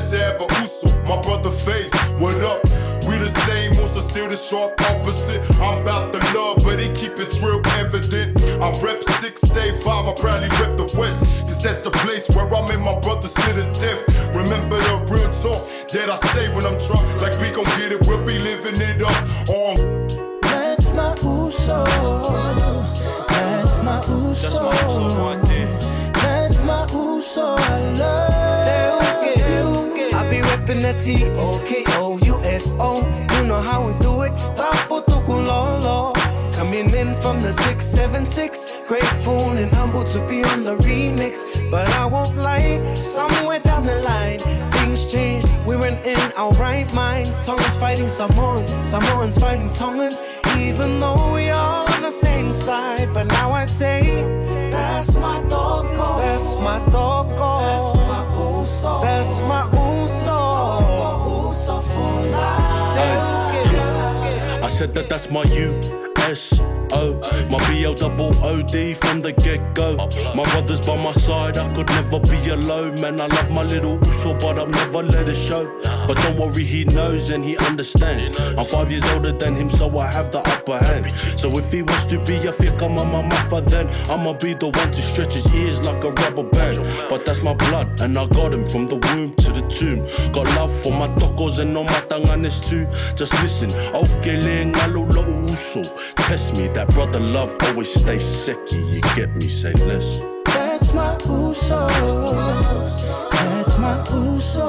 chance to have a Uso. My brother Face, what up? We the same, also still the sharp opposite. I'm about the love, but he keep it real evident. I rep 6A5, I proudly rep the West, cause that's the place where I'm in my brothers to the death. Remember the real talk that I say when I'm drunk, like we gon' get it, we'll be living it up. That's my Uso. That's my Uso. That's my Uso right there. That's my Uso, I love you. I be reppin' that TOKOUSO. You know how we do it. Tapotukulolo. Coming in from the 676. Grateful and humble to be on the remix. But I won't lie, somewhere down the line, things changed. We weren't in our right minds. Tongans fighting Samoans, Samoans fighting Tongans. Even though we all on the same side. But now I say, that's my Toko. That's my Toko. That's my Uso. That's my Uso. Uso for life. I said that's my USO, my BLOOD from the get-go. My brother's by my side, I could never be alone. Man, I love my little Uso, but I've never let it show. But don't worry, he knows and he understands. I'm 5 years older than him, so I have the upper hand. So if he wants to be a fika mama mafa, then I'ma be the one to stretch his ears like a rubber band. But that's my blood, and I got him from the womb to the tomb. Got love for my tokos and no matanganes too. Just listen, okele ngalo lo Uso. Test me, that brother love always stay seki. You get me? Say less. That's my Uso. That's my Uso.